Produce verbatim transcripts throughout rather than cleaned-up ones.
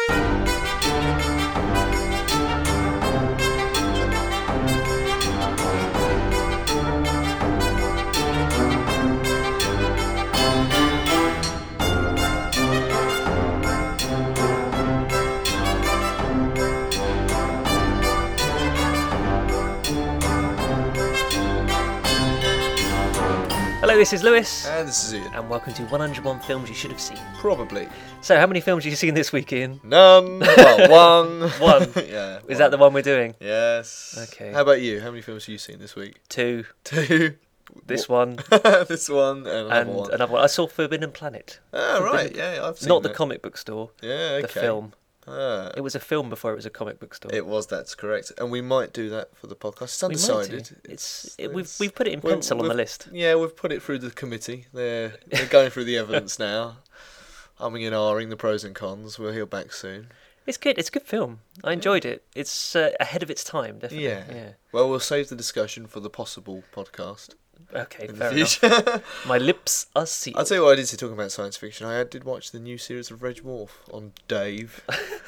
Hello, this is Lewis. And this is Ian. And welcome to one hundred one Films You Should Have Seen. Probably. So, how many films have you seen this week, Ian? None. Well, one. One? Yeah. Is one. that the one we're doing? Yes. Okay. How about you? How many films have you seen this week? Two. Two. This one. This one and another and one. another one. I saw Forbidden Planet. Ah, Forbidden... right. Yeah, I've seen Not the that. comic book store. Yeah, okay. The film. Ah. It was a film before it was a comic book store. It was, that's correct. And we might do that for the podcast. It's We might do. undecided. It's, it, we've, we've put it in pencil on the list. Yeah, we've put it through the committee. They're, they're going through the evidence now. Humming and ahhing the pros and cons. We'll hear back soon. It's good. It's a good film. I enjoyed it. It's uh, ahead of its time, definitely. Yeah. yeah. Well, we'll save the discussion for the possible podcast. Okay, in fair the future. enough. My lips are sealed. I'll tell you what I did say, talking about science fiction. I did watch the new series of Reg Morph on Dave.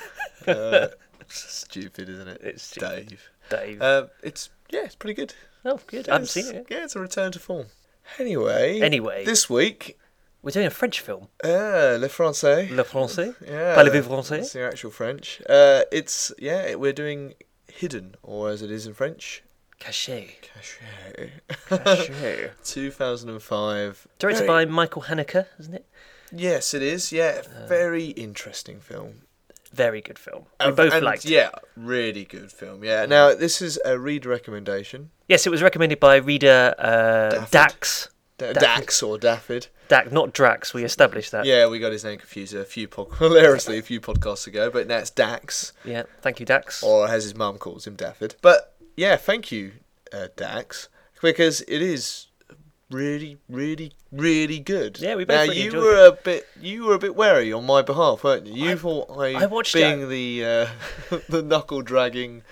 uh, stupid, isn't it? It's stupid. Dave. Dave. Uh, it's yeah, it's pretty good. Oh, good. I haven't It's- seen it. Yeah, it's a return to form. Anyway. Anyway. This week, We're doing a French film. uh, Le Français. Le Français. Yeah. Parlez-vous français? It's the actual French. Uh, it's yeah, we're doing Hidden, or as it is in French, Caché. Caché. Caché. two thousand five. Directed Very- by Michael Haneke, isn't it? Yes, it is. Yeah, Uh, very interesting film. Very good film. We And- both and, liked it. Yeah, really good film. Yeah. Now this is a read recommendation. Yes, it was recommended by reader uh, Daffod. Dax. Da- Daffod. Dax or Daffod. Dax, not Drax. We established that. Yeah, we got his name confused a few pod- hilariously a few podcasts ago, but now it's Dax, Yeah, thank you, Dax. or as his mum calls him, Daffod. But yeah, thank you, uh, Dax, because it is really, really, really good. Yeah, we both now really you enjoyed were a bit, you were a bit wary on my behalf, weren't you? You I- thought I, I watched being it- the uh, the knuckle dragging,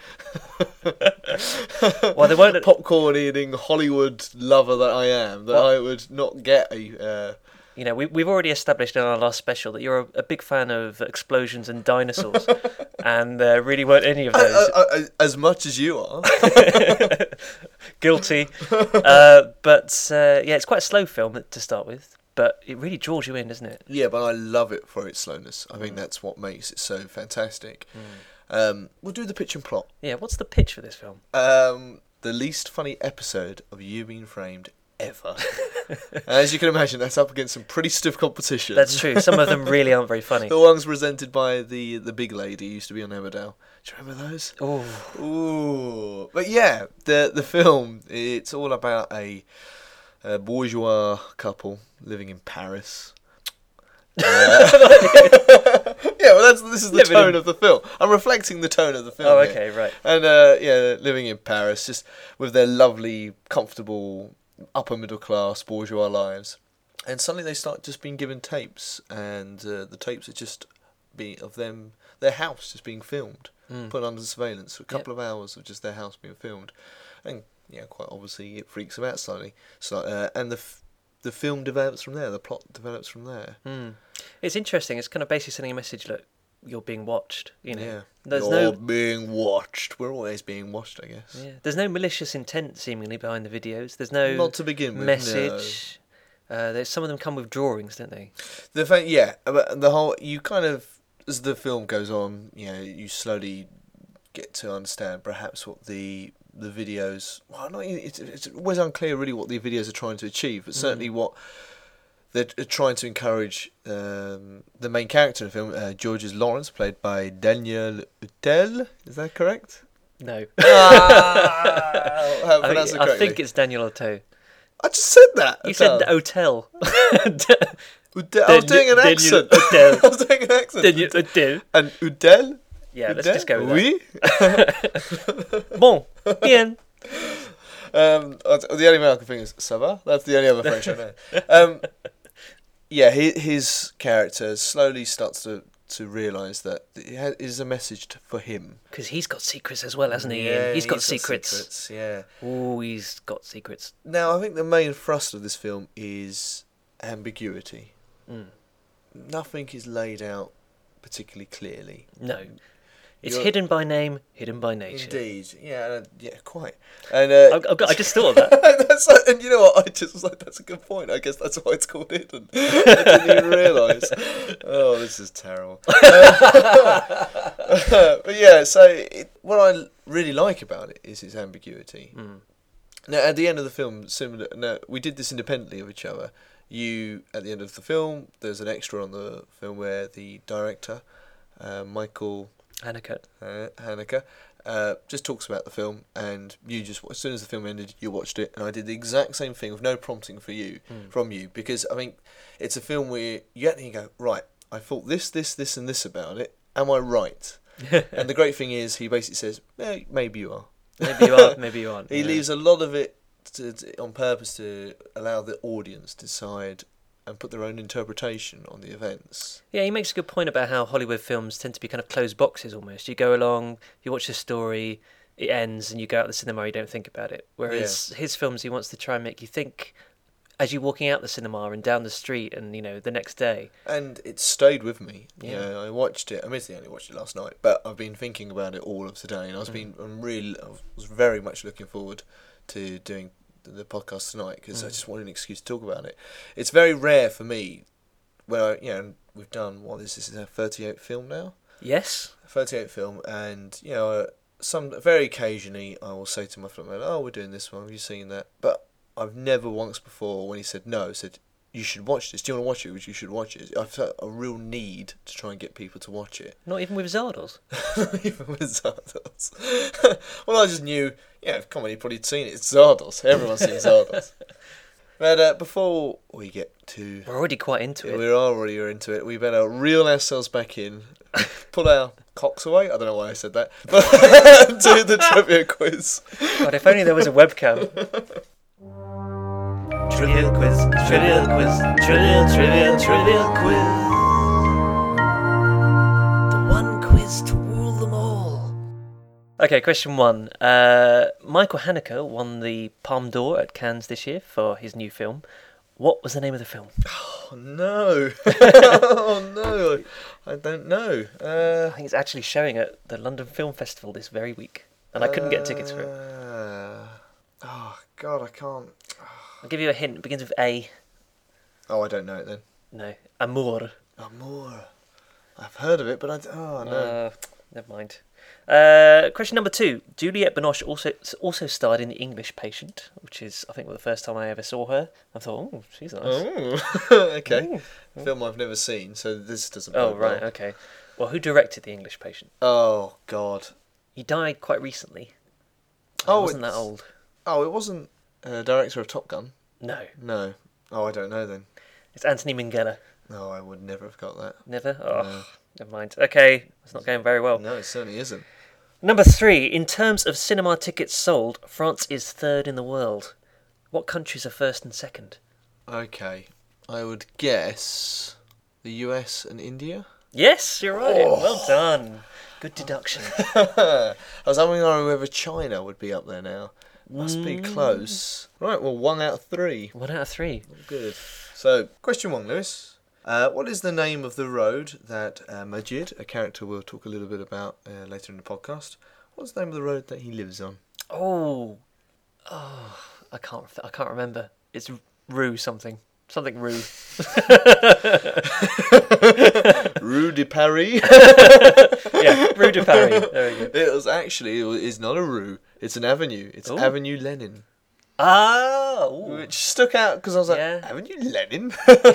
Well, they weren't. popcorn eating Hollywood lover that I am, that Well- I would not get a. Uh, You know, we, we've already established in our last special that you're a, a big fan of explosions and dinosaurs, and there really weren't any of those. uh, uh, as much as you are. Guilty. Uh, but uh, yeah, it's quite a slow film to start with, but it really draws you in, doesn't it? Yeah, but I love it for its slowness. I think that's what makes it so fantastic. Um, we'll do the pitch and plot. Yeah, what's the pitch for this film? Um, the least funny episode of You Being Framed ever. As you can imagine, that's up against some pretty stiff competition. That's true. Some of them really aren't very funny. The ones presented by the the big lady who used to be on Emmerdale. Do you remember those? Oh, Ooh, but yeah, the the film, it's all about a, a bourgeois couple living in Paris. Uh, yeah, well, that's this is the Living tone in- of the film. I'm reflecting the tone of the film. oh, here. okay, right. And uh, yeah, living in Paris, just with their lovely, comfortable, upper middle class bourgeois lives, and suddenly they start just being given tapes, and uh, the tapes are just be of them, their house just being filmed, Mm. put under surveillance for a couple of hours of just their house being filmed, and yeah, quite obviously it freaks them out slightly. So uh, and the f- the film develops from there, the plot develops from there. Mm. It's interesting. It's kind of basically sending a message. Look, you're being watched. You know, Yeah, there's you're no being watched. We're always being watched, I guess. yeah, there's no malicious intent seemingly behind the videos. There's no Not to begin with. message. Uh, there's some of them come with drawings, don't they? No. The fact, yeah, but the whole you kind of as the film goes on, you know, you slowly get to understand perhaps what the the videos. Well, not it's, it's always unclear really what the videos are trying to achieve, but certainly Mm. what they're trying to encourage. Um, the main character in the film, uh, Georges Lawrence, played by Daniel Hutel. Is that correct? No. Ah, how I, pronounce think, it I correctly? think it's Daniel Otto. I just said that. You said Hutel. hotel. Udel. I was doing an Daniel accent. Udel. I was doing an accent. Daniel Otto. And Udel? Yeah, let's Udel? just go with Oui? that. Bon, bien. Um, the only way I can think is ça va? That's the only other French I know. Um, yeah, his, his character slowly starts to, to realise that it is a message to, for him. Because he's got secrets as well, hasn't he? Yeah, he's got secrets. secrets. Yeah. Oh, he's got secrets. Now, I think the main thrust of this film is ambiguity. Mm. Nothing is laid out particularly clearly. No. It's You're- hidden by name, hidden by nature. Indeed, yeah, uh, yeah, quite. And uh, I've, I've got, I just thought of that. that's like, and you know what? I just was like, that's a good point. I guess that's why it's called hidden. I didn't even realise. Oh, this is terrible. Uh, but yeah, so it, what I really like about it is its ambiguity. Mm. Now, at the end of the film, similar. Now, we did this independently of each other. You, at the end of the film, there's an extra on the film where the director, uh, Michael Haneke. uh, Haneke, uh, just talks about the film, and you just, as soon as the film ended, you watched it, and I did the exact same thing with no prompting for you, Mm. from you, because I think it's a film where you get there and you go, right, I thought this, this, this, and this about it. Am I right? And the great thing is, he basically says, eh, maybe you are. Maybe you are, maybe you aren't. He yeah. leaves a lot of it to, to, on purpose to allow the audience to decide and put their own interpretation on the events. Yeah, he makes a good point about how Hollywood films tend to be kind of closed boxes almost. You go along, you watch the story, it ends, and you go out the cinema, you don't think about it. Whereas his films, he wants to try and make you think as you're walking out the cinema and down the street and, you know, the next day. And it stayed with me. Yeah. You know, I watched it. I mean, I only watched it last night, but I've been thinking about it all of today, and I was Mm. been, I'm really, I was very much looking forward to doing the podcast tonight because I Mm. just wanted an excuse to talk about it. It's very rare for me when I, you know, we've done what is this? Is our thirty-eighth film now? Yes? thirty-eighth film, and you know, uh, some very occasionally I will say to my friend, "Oh, we're doing this one. Have you seen that?" But I've never once before, when he said no, said, "You should watch this. Do you want to watch it? Which you should watch it." I felt a real need to try and get people to watch it. Not even with Zardos? Even with Zardos. Well, I just knew, yeah, if comedy probably seen it. It's Zardos. Everyone's seen Zardos. But uh, before we get to... We're already quite into it. We are already into it. We better reel ourselves back in, pull our cocks away. I don't know why I said that. But do the trivia quiz. God, if only there was a webcam. Trivia quiz, trivia quiz, trivia, trivia, trivia quiz. The one quiz to rule them all. Okay, question one. Uh, Michael Haneke won the Palme d'Or at Cannes this year for his new film. What was the name of the film? Oh, no. Oh, no. I don't know. Uh, I think it's actually showing at the London Film Festival this very week, and I couldn't get tickets for it. Uh, oh, God, I can't. I'll give you a hint. It begins with A. Oh, I don't know it then. No. Amour. Amour. I've heard of it, but I. d- Oh, no. Uh, never mind. Uh, question number two. Juliette Binoche also also starred in The English Patient, which is, I think, the first time I ever saw her. I thought, oh, she's nice. Oh, okay. Ooh. Film I've never seen, so this doesn't. Oh, bode right, well. okay. Well, who directed The English Patient? Oh, God. He died quite recently. Oh, He wasn't that it's- old. Oh, it wasn't uh, director of Top Gun. No. No. Oh, I don't know then. It's Anthony Minghella. No, I would never have got that. Never? Oh, No. never mind. Okay, it's not going very well. No, it certainly isn't. Number three. In terms of cinema tickets sold, France is third in the world. What countries are first and second? Okay. I would guess the U S and India. Yes, you're right. Oh. Well done. Good deduction. I was having on whether China would be up there now. Must be Mm. close. Right, well, one out of three. One out of three. Good. So, question one, Lewis. Uh, what is the name of the road that uh, Majid, a character we'll talk a little bit about uh, later in the podcast, what's the name of the road that he lives on? Oh, oh, I can't. I can't remember. It's Rue something. Something Rue. Rue de Paris. Yeah, Rue de Paris. There we go. It was actually, it's not a rue, it's an avenue. It's Ooh. Avenue Lenin. Ah, ooh. Which stuck out because I was like, Yeah. Avenue Lenin?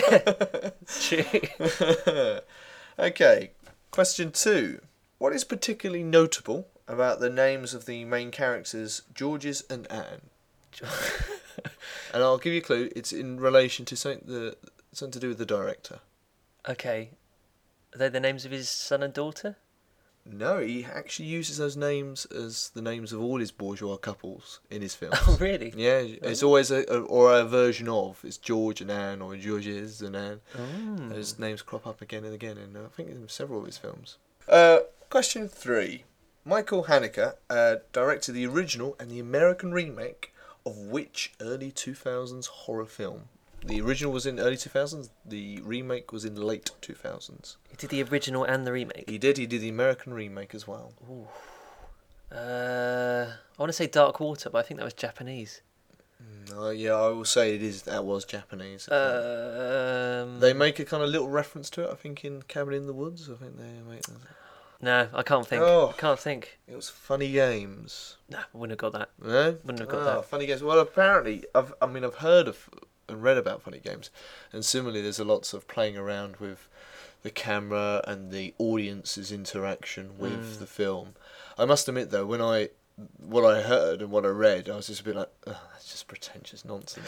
True. Okay, question two. What is particularly notable about the names of the main characters, Georges and Anne? And I'll give you a clue. It's in relation to something, the, something to do with the director. Okay. Are they the names of his son and daughter? No, he actually uses those names as the names of all his bourgeois couples in his films. Oh, really? Yeah, it's always a, a or a version of. It's George and Anne or Georges and Anne. Mm. Those names crop up again and again in, uh, I think, in several of his films. Uh, question three. Michael Haneke uh, directed the original and the American remake of which early two thousands horror film? The original was in early two thousands. The remake was in late two thousands. He did the original and the remake. He did. He did the American remake as well. Ooh. Uh, I want to say Dark Water, but I think that was Japanese. Uh, yeah, I will say it is. That was Japanese. Um, they make a kind of little reference to it. I think in Cabin in the Woods. I think they make. No, I can't think. Oh. I can't think. It was Funny Games. No, I wouldn't have got that. No, Wouldn't have got oh, that. Funny Games. Well, apparently, I've. I mean, I've heard of and read about Funny Games, and similarly, there's a lots of playing around with the camera and the audience's interaction with Mm. the film. I must admit, though, when I what I heard and what I read, I was just a bit like, oh, that's just pretentious nonsense.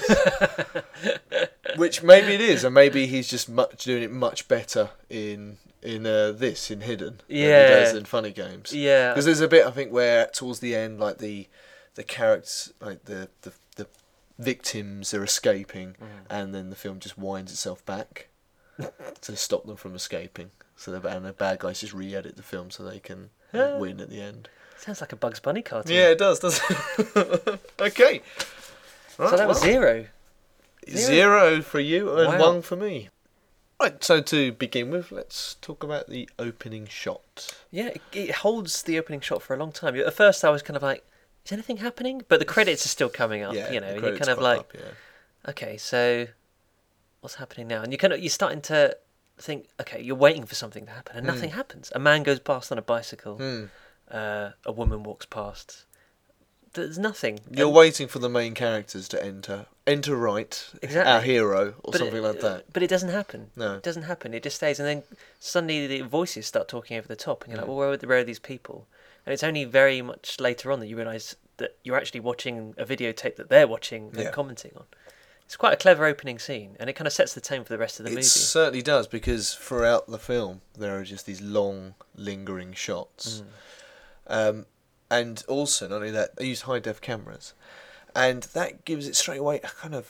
Which maybe it is, and maybe he's just much doing it much better in in uh, this in Hidden than Yeah. he does in Funny Games. Yeah. Because there's a bit I think where towards the end, like the the characters, like the the, the victims are escaping, Mm. and then the film just winds itself back to stop them from escaping. So the and the bad guys just re-edit the film so they can Ah. win at the end. Sounds like a Bugs Bunny cartoon. Yeah, it does, doesn't it? Okay. Right, So that was well, zero. zero for you and Wow. one for me. Right, so to begin with, let's talk about the opening shot. Yeah, it, it holds the opening shot for a long time. At first, I was kind of like, "Is anything happening?" But the credits are still coming up. Yeah, you know, the and you're credits kind of pop like, up, yeah. "Okay, so what's happening now?" And you kind of you're starting to think, "Okay, you're waiting for something to happen, and Hmm. nothing happens." A man goes past on a bicycle. Hmm. Uh, a woman walks past. There's nothing. You're And- waiting for the main characters to enter, enter right, Exactly. our hero, or but something it, like that. But it doesn't happen. No. It doesn't happen. It just stays, and then suddenly the voices start talking over the top, and you're like, Mm. "Well, where are, the, where are these people?" And it's only very much later on that you realise that you're actually watching a videotape that they're watching and Yeah. commenting on. It's quite a clever opening scene, and it kind of sets the tone for the rest of the It movie. certainly does, because throughout the film there are just these long, lingering shots. Mm. Um, and also, not only that, they use high-def cameras. And that gives it straight away a kind of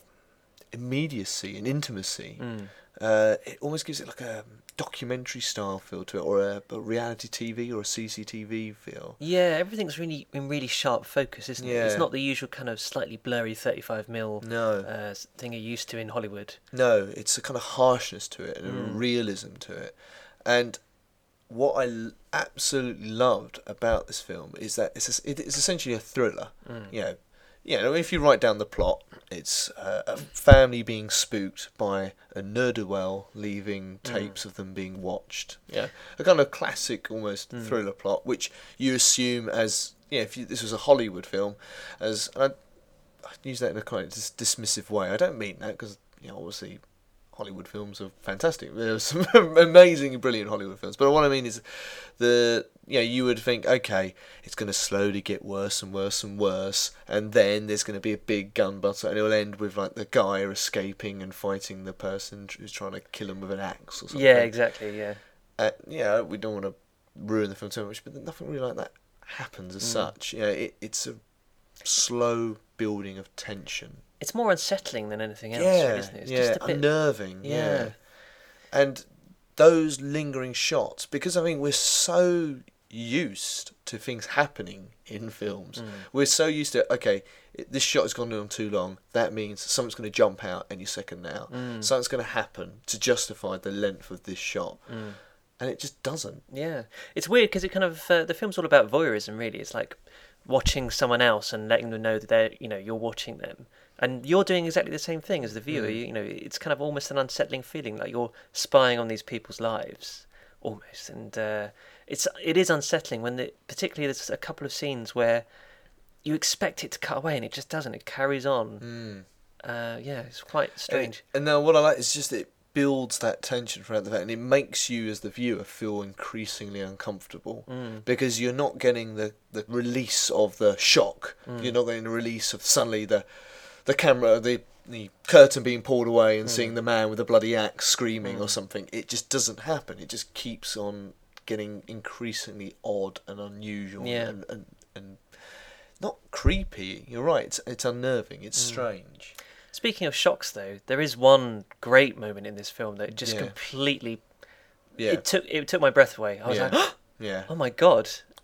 immediacy and intimacy. Mm. Uh, it almost gives it like a documentary style feel to it, or a, a reality T V or a C C T V feel. Yeah, everything's really in really sharp focus, isn't it? It's Yeah. not the usual kind of slightly blurry thirty-five mil No. uh, thing you're used to in Hollywood. No, it's a kind of harshness to it and a Mm. realism to it. And what I l- absolutely loved about this film is that it's a, it is essentially a thriller. Mm. You know, you know, if you write down the plot, it's uh, a family being spooked by a ne'er-do-well leaving tapes of them being watched. Yeah, a kind of classic, almost Mm. thriller plot, which you assume as, yeah, if you, this was a Hollywood film, as and I, I use that in a kind of dis- dismissive way. I don't mean that because, you know, obviously Hollywood films are fantastic. There's some amazing, brilliant Hollywood films. But what I mean is, the you know, you would think, okay, it's going to slowly get worse and worse and worse, and then there's going to be a big gun battle, and it will end with like the guy escaping and fighting the person who's trying to kill him with an axe or something. Yeah, exactly. Yeah. Uh, yeah, we don't want to ruin the film too much, but nothing really like that happens as Mm. such. You know, it, it's a slow building of tension. It's more unsettling than anything else, Yeah, really, isn't it? It's yeah, just a bit. unnerving. Yeah. Yeah. And those lingering shots, because I mean we're so used to things happening in films. Mm. We're so used to, okay, it- this shot has gone on too long. That means something's going to jump out any second now. Mm. Something's going to happen to justify the length of this shot. Mm. And it just doesn't. Yeah, it's weird because it kind of uh, the film's all about voyeurism. Really, it's like watching someone else and letting them know that they're, you know, you're watching them, and you're doing exactly the same thing as the viewer. Mm. You, you know, it's kind of almost an unsettling feeling, like you're spying on these people's lives, almost. And uh, it's it is unsettling when, the, particularly, there's a couple of scenes where you expect it to cut away and it just doesn't. It carries on. Mm. Uh, yeah, it's quite strange. And, and now what I like is just it builds that tension throughout the film, and it makes you as the viewer feel increasingly uncomfortable Mm. because you're not getting the, the release of the shock. Mm. You're not getting the release of suddenly the the camera, the the curtain being pulled away and Mm. seeing the man with the bloody axe screaming or Mm. something. It just doesn't happen. It just keeps on getting increasingly odd and unusual Yeah. and, and and not creepy. You're right. It's, it's unnerving. It's Mm. strange. Speaking of shocks, though, there is one great moment in this film that just Yeah. completely Yeah. it took it took my breath away. I was Yeah. like, Yeah. oh my god!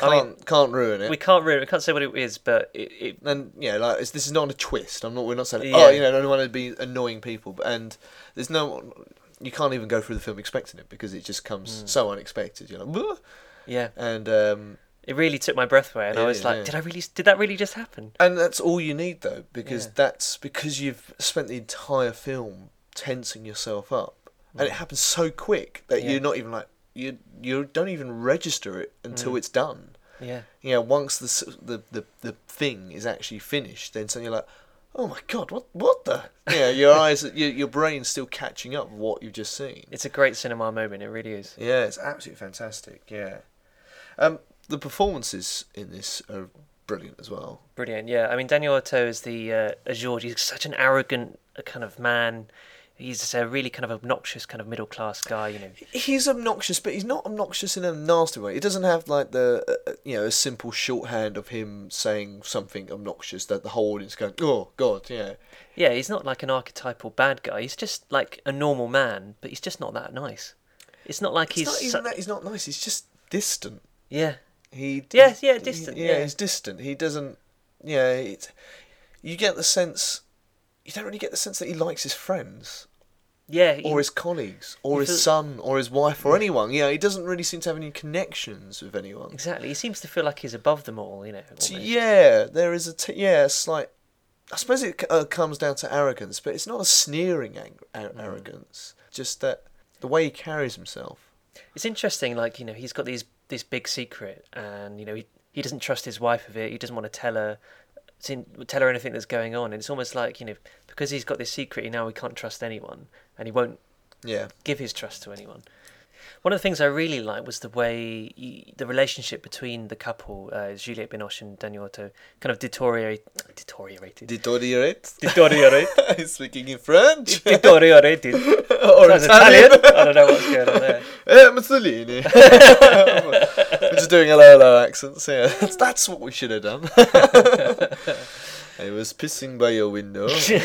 can't I mean, can't ruin it. we can't ruin. We can't say what it is, but it. it And yeah, like it's, this is not a twist. I'm not. We're not saying, Yeah. oh, you know, I don't want to be annoying people. But and there's no. You can't even go through the film expecting it because it just comes Mm. so unexpected. You're like, "Whoa." yeah, And um, it really took my breath away, and I Yeah, was like, yeah. "Did I really? Did that really just happen?" and that's all you need though, because Yeah. that's because you've spent the entire film tensing yourself up, and it happens so quick that Mm. Yeah. you're not even like you you don't even register it until Mm. it's done. Yeah, You know, once the s- the the the thing is actually finished, then suddenly you're like, oh my god, what what the? Yeah, your eyes, your your brain's still catching up with what you've just seen. it's a great cinema moment. It really is. Yeah, it's absolutely fantastic. Yeah, um, the performances in this are brilliant as well. Brilliant. Yeah, I mean, Daniel Otto is the uh, as George. He's such an arrogant uh, kind of man. He's a really kind of obnoxious kind of middle class guy. You know. He's obnoxious, but he's not obnoxious in a nasty way. It doesn't have like the uh, you know a simple shorthand of him saying something obnoxious that the whole audience going, oh god, yeah. Yeah, he's not like an archetypal bad guy. He's just like a normal man, but he's just not that nice. It's not like It's he's not su- even that he's not nice. He's just distant. yeah. He Yeah, he- yeah, distant, he- yeah, yeah. he's distant. He doesn't. Yeah, it's, you get the sense. You don't really get the sense that he likes his friends Yeah, he, or his colleagues or you his feel- son or his wife or anyone. Yeah, he doesn't really seem to have any connections with anyone. exactly. He seems to feel like he's above them all. You know. So, almost. yeah, there is a t- yeah, a slight. I suppose it uh, comes down to arrogance, but it's not a sneering ang- ar- Mm. arrogance. Just that the way he carries himself. It's interesting. Like you know, he's got these this big secret, and you know he he doesn't trust his wife with it. He doesn't want to tell her. Tell her anything that's going on, and it's almost like you know because he's got this secret, he now he can't trust anyone, and he won't Yeah. give his trust to anyone. One of the things I really liked was the way he, the relationship between the couple, uh, Juliette Binoche and Daniel Otto, kind of deteriorate, deteriorated. Deteriorate. Deteriorate. He's speaking in French. Deteriorated. or Sounds Italian. Italian. I don't know what's going on there. Eh, Mussolini. We're just doing hello, hello accents. Yeah, that's, that's what we should have done. I was pissing by your window.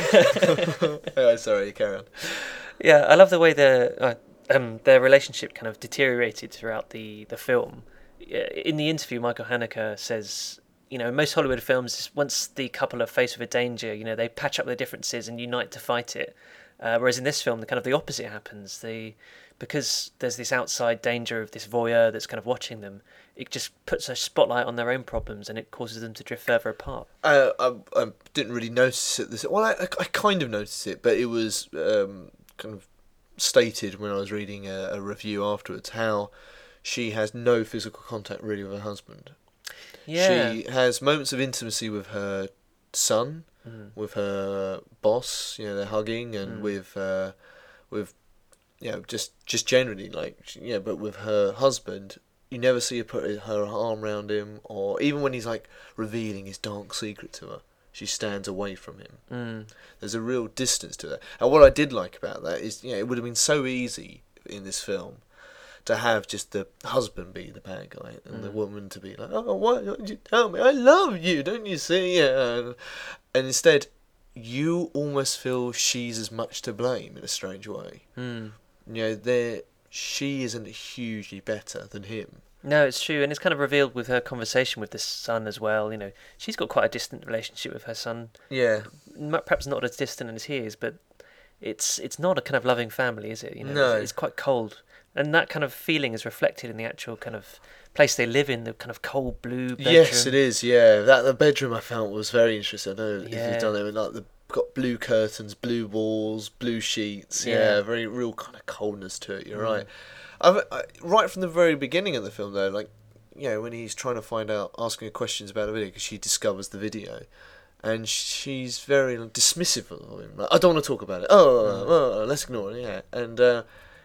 Oh, sorry, carry on. Yeah, I love the way the uh, um, their relationship kind of deteriorated throughout the, the film. Uh, In the interview, Michael Haneke says, you know, in most Hollywood films, once the couple are faced with a danger, you know, they patch up their differences and unite to fight it. Uh, whereas in this film, the kind of the opposite happens. The because there's this outside danger of this voyeur that's kind of watching them, it just puts a spotlight on their own problems and it causes them to drift further apart. Uh, I, I didn't really notice it. This well, I, I kind of noticed it, but it was um, kind of stated when I was reading a, a review afterwards how she has no physical contact really with her husband. Yeah. She has moments of intimacy with her son, Mm. with her boss. You know, they're hugging, and Mm. with uh, with you know just just generally like yeah. But with her husband, you never see her put her arm around him, or even when he's like revealing his dark secret to her, she stands away from him. Mm. There's a real distance to that. And what I did like about that is, you know, it would have been so easy in this film to have just the husband be the bad guy and the Mm. woman to be like, oh, why don't you tell me? I love you, don't you see? Yeah. And, and instead, you almost feel she's as much to blame in a strange way. Mm. You know, there she isn't hugely better than him. No, it's true, and it's kind of revealed with her conversation with the son as well. You know, she's got quite a distant relationship with her son. Yeah. M- Perhaps not as distant as he is, but it's it's not a kind of loving family, is it? You know, No. it's, it's quite cold, and that kind of feeling is reflected in the actual kind of place they live in, the kind of cold blue bedroom. Yes, it is. Yeah, that the bedroom I found was very interesting. I know if Yeah. you've done it with like the got blue curtains, blue walls, blue sheets. Yeah. Yeah, very real kind of coldness to it. You're Mm. right. I've, I, right from the very beginning of the film, though, like you know when he's trying to find out, asking her questions about the video because she discovers the video, and she's very like, dismissive of him. Like, I don't want to talk about it. Oh, Mm. oh, let's ignore it. Yeah, and uh,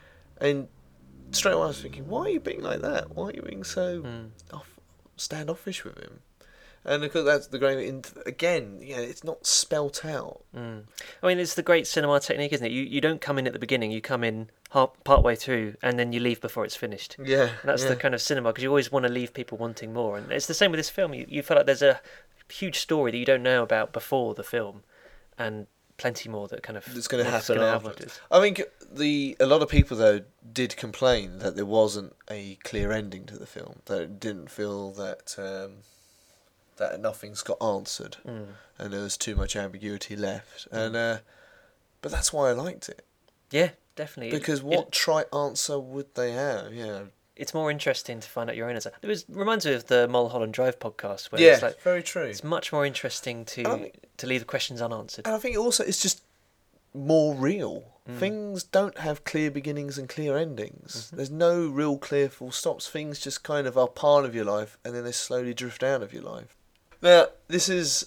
and straight away I was thinking, why are you being like that? Why are you being so Mm. off, standoffish with him? And because that's the great in, again, yeah, it's not spelt out. Mm. I mean, it's the great cinema technique, isn't it? You you don't come in at the beginning, you come in half, part way through, and then you leave before it's finished. Yeah, And that's yeah. the kind of cinema, because you always want to leave people wanting more. And it's the same with this film. You, you feel like there's a huge story that you don't know about before the film, and plenty more that kind of That's going to what's happen gonna afterwards. afterwards. I think the a lot of people though did complain that there wasn't a clear ending to the film. That it didn't feel that um, that nothing's got answered, Mm. and there was too much ambiguity left. And uh, but that's why I liked it, Yeah, definitely. because It- what it- trite answer would they have? Yeah, it's more interesting to find out your own answer. It was reminds me of the Mulholland Drive podcast, where yeah, it's like very true. it's much more interesting to I mean- to leave the questions unanswered. And I think also it's just more real. Mm. Things don't have clear beginnings and clear endings. Mm-hmm. There's no real clear full stops. Things just kind of are part of your life and then they slowly drift out of your life. Now, this is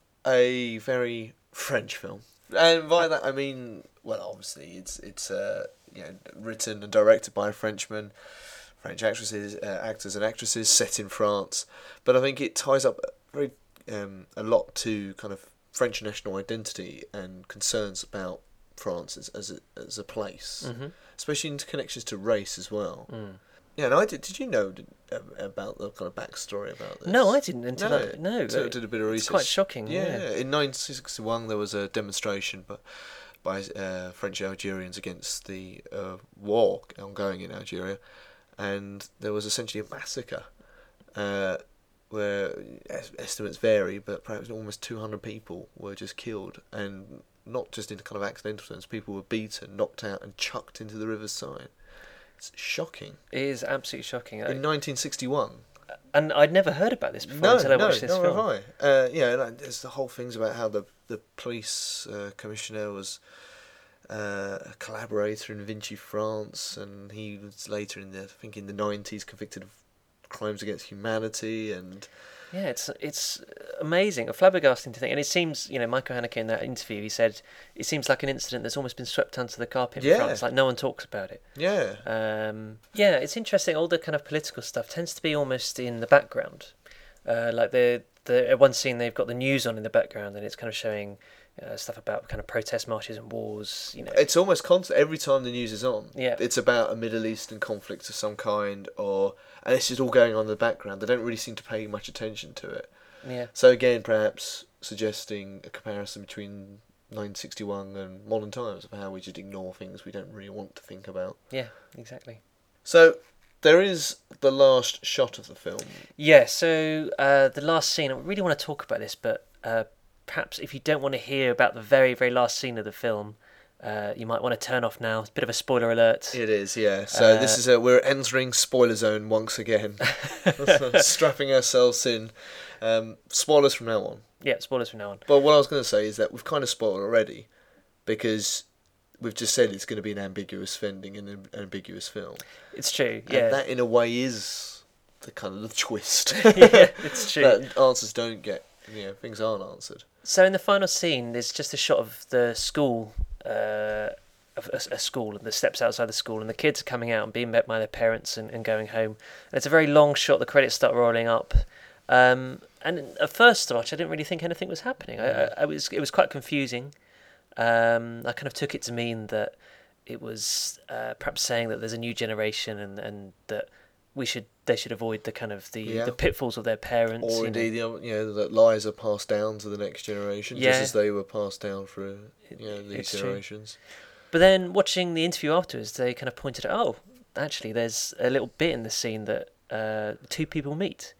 a very French film. And by that I mean, well, obviously it's it's uh, you know, written and directed by a Frenchman, French actresses, uh, actors and actresses, set in France. But I think it ties up very um, a lot to kind of French national identity and concerns about France as as a, as a place, Mm-hmm. especially in connections to race as well. Mm. Yeah, and I did. Did you know did, uh, about the kind of backstory about this? No, I didn't until No, I, no. So I it- did a bit of research. It's quite shocking. Yeah, Yeah. in nineteen sixty-one there was a demonstration, but by uh, French Algerians against the uh, war ongoing in Algeria, and there was essentially a massacre, uh, where es- estimates vary, but perhaps almost two hundred people were just killed, and not just in kind of accidental terms. People were beaten, knocked out, and chucked into the river's side. It's shocking. It is absolutely shocking. In nineteen sixty-one. And I'd never heard about this before No, until I no, watched this nor film. have I. Uh, yeah, like, there's the whole things about how the the police uh, commissioner was uh, a collaborator in Vichy France, and he was later in the I think in the nineties convicted of crimes against humanity, and Yeah, it's it's amazing, a flabbergasting to think. And it seems, you know, Michael Haneke in that interview, he said it seems like an incident that's almost been swept under the carpet in Yeah. France. Like no one talks about it. yeah, Um, yeah, it's interesting. All the kind of political stuff tends to be almost in the background. Uh, like the the at one scene they've got the news on in the background, and it's kind of showing uh, stuff about kind of protest marches and wars. You know, it's almost constant. Every time the news is on, Yeah. it's about a Middle Eastern conflict of some kind, or and it's just all going on in the background. They don't really seem to pay much attention to it. yeah, So again, perhaps suggesting a comparison between nineteen sixty-one and modern times of how we just ignore things we don't really want to think about. yeah, exactly. So there is the last shot of the film. Yeah, so uh, the last scene, I really want to talk about this, but uh, perhaps if you don't want to hear about the very, very last scene of the film, uh, you might want to turn off now. It's a bit of a spoiler alert. It is, yeah. So Uh, this is a, we're entering spoiler zone once again, strapping ourselves in. Um, spoilers from now on. Yeah, spoilers from now on. But what I was going to say is that we've kind of spoiled already, because we've just said it's going to be an ambiguous ending and an ambiguous film. It's true, And yeah. that, in a way, is the kind of the twist. Yeah, it's true. That answers don't get, you know, things aren't answered. So in the final scene, there's just a shot of the school, uh, of a, a school, and the steps outside the school, and the kids are coming out and being met by their parents and, and going home. And it's a very long shot. The credits start rolling up. Um, and at first watch, I didn't really think anything was happening. I, I, I was it was quite confusing. Um, I kind of took it to mean that it was uh, perhaps saying that there's a new generation and, and that we should they should avoid the kind of the, Yeah. the pitfalls of their parents. Or you know. indeed, you know, you know, that lies are passed down to the next generation, Yeah. just as they were passed down through, you know, these It's true. generations. But then watching the interview afterwards, they kind of pointed out, oh, actually, there's a little bit in the scene that uh, two people meet.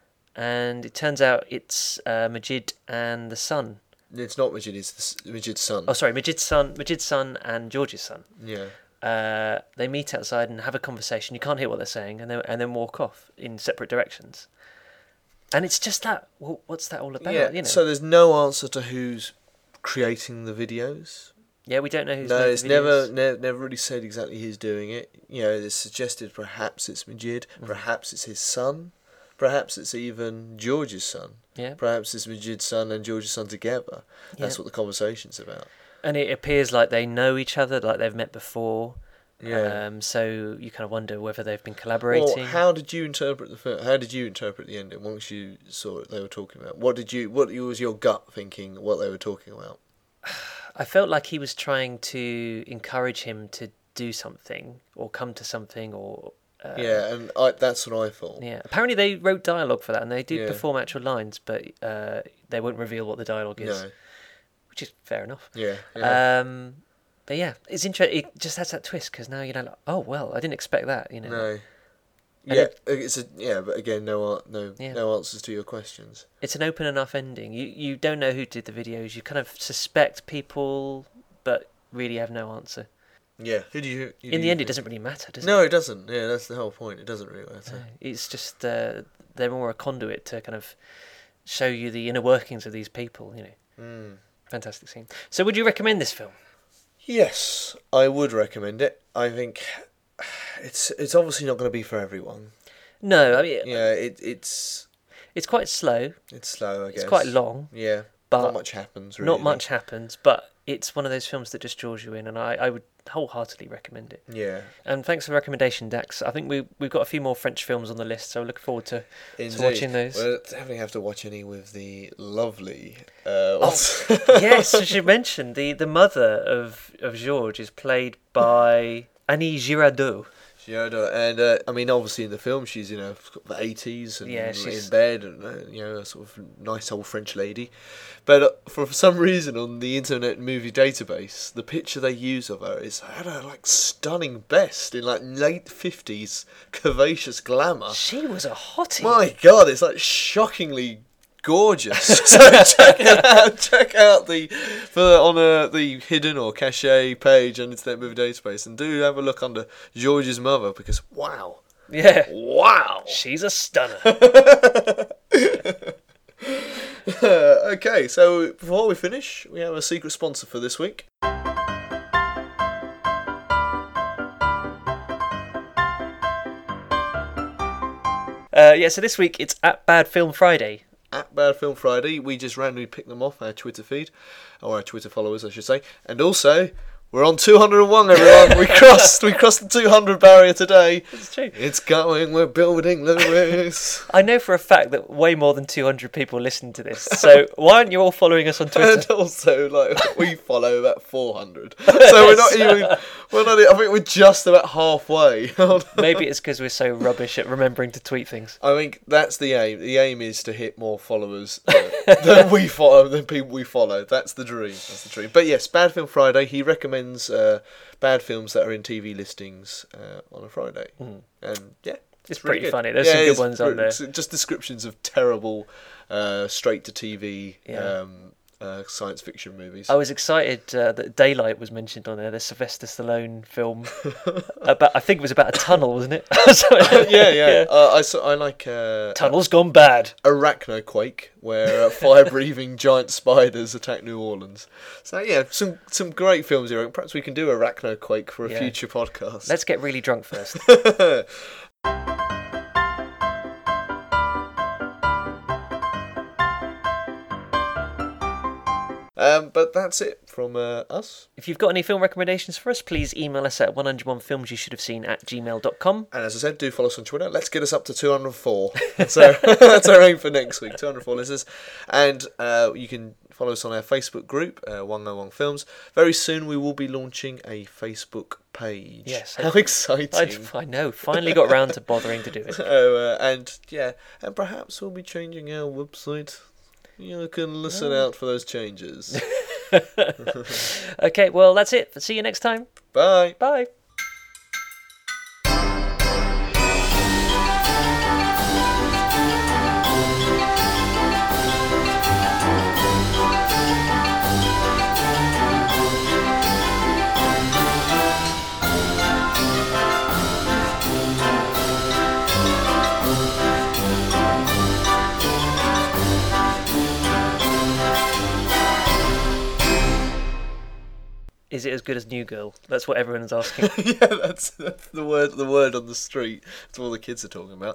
And it turns out it's uh, Majid and the son. It's not Majid, it's the s- Majid's son. Oh, sorry, Majid's son, Majid's son and George's son. Yeah. Uh, they meet outside and have a conversation. You can't hear what they're saying, and then and then walk off in separate directions. And it's just that. Well, what's that all about? yeah. You know? So there's no answer to who's creating the videos. yeah, we don't know who's. No, made the it's never, videos. ne- never really said exactly who's doing it. You know, it's suggested perhaps it's Majid, Mm-hmm. perhaps it's his son, perhaps it's even George's son. Yeah. Perhaps it's Majid's son and George's son together. That's Yeah. what the conversation's about. And it appears like they know each other, like they've met before. Yeah. Um, so you kind of wonder whether they've been collaborating. Well, how did you interpret the film? How did you interpret the ending once you saw what they were talking about? What did you? What was your gut thinking? What they were talking about? I felt like he was trying to encourage him to do something or come to something or. Uh, yeah, and I, that's what I thought. Yeah. Apparently they wrote dialogue for that, and they did Yeah. perform actual lines, but uh, they won't reveal what the dialogue is, No. which is fair enough. Yeah. yeah. Um, but yeah, it's interesting. It just has that twist because now you know, like, oh well, I didn't expect that. You know. No. And Yeah, it- it's a yeah, but again, no, an- no, Yeah. no answers to your questions. It's an open enough ending. You you don't know who did the videos. You kind of suspect people, but really have no answer. Yeah, who do you? Who do In the you end, it think? doesn't really matter, does No, it? it doesn't. Yeah, that's the whole point. It doesn't really matter. No, it's just uh, they're more a conduit to kind of show you the inner workings of these people. You know, Mm. fantastic scene. So, would you recommend this film? Yes, I would recommend it. I think it's it's obviously not going to be for everyone. No, I mean Yeah, it it's it's quite slow. it's slow. I guess It's quite long. Yeah, but not much happens. Really. Not much happens, but it's one of those films that just draws you in, and I, I would wholeheartedly recommend it. Yeah, And thanks for the recommendation, Dax. I think we we've got a few more French films on the list, so I look forward to, to indeed. watching those. We'll definitely have to watch any with the lovely. Uh, Oh, what's- yes, I should mention the the mother of of Georges is played by Annie Girardot. Giada, and uh, I mean, obviously in the film she's in her the eighties and Yeah, she's- in bed, and uh, you know, a sort of nice old French lady. But uh, for some reason on the Internet Movie Database, the picture they use of her is at her like stunning best in like late fifties curvaceous glamour. She was a hottie. My God, it's like shockingly gorgeous. So check it out. Check out the for on uh, the hidden or cache page on Internet Movie Database, and do have a look under George's mother because wow, Yeah, wow. she's a stunner. Okay, so before we finish, we have a secret sponsor for this week. Uh, yeah, so this week it's at Bad Film Friday. At Bad Film Friday, we just randomly pick them off our Twitter feed, or our Twitter followers, I should say, and also we're on two hundred and one, everyone. we crossed, we crossed the two hundred barrier today. It's true. It's going, we're building, Lewis. I know for a fact that way more than two hundred people listen to this. So why aren't you all following us on And Twitter? also, like, we follow about four hundred. So we're not even, we're not, I think we're just about halfway. Maybe it's because we're so rubbish at remembering to tweet things. I think that's the aim. The aim is to hit more followers uh, than we follow, than people we follow. That's the dream. That's the dream. But yes, Bad Film Friday. He recommends uh, bad films that are in T V listings uh, on a Friday, Mm. and yeah, It's really pretty good. funny. There's Yeah, some it good is ones on pretty- there. it's Just descriptions of terrible, uh, straight to T V Yeah. um, uh, science fiction movies. I was excited uh, that Daylight was mentioned on there. The Sylvester Stallone film about, I think it was about a tunnel, wasn't it? So- yeah, yeah. Uh, I saw, I like uh, Tunnel's gone bad. Arachnoquake, where uh, fire-breathing giant spiders attack New Orleans. So yeah, some some great films here. Perhaps we can do Arachnoquake for a Yeah. future podcast. Let's get really drunk first. um, but that's it from uh, us. If you've got any film recommendations for us, please email us at one oh one films you should have seen at gmail dot com. And as I said, do follow us on Twitter. Let's get us up to two hundred four. That's our, that's our aim for next week, two hundred four listeners. And uh, you can follow us on our Facebook group, uh, one oh one Films. Very soon we will be launching a Facebook page. Yes. How exciting. I, I know, finally got round to bothering to do it. So, uh, and yeah, and perhaps we'll be changing our website. You can listen out for those changes. Okay, well, that's it. See you next time. Bye. Bye. Is it as good as New Girl? That's what everyone's asking. Yeah, that's, that's the word. The word on the street. That's all the kids are talking about.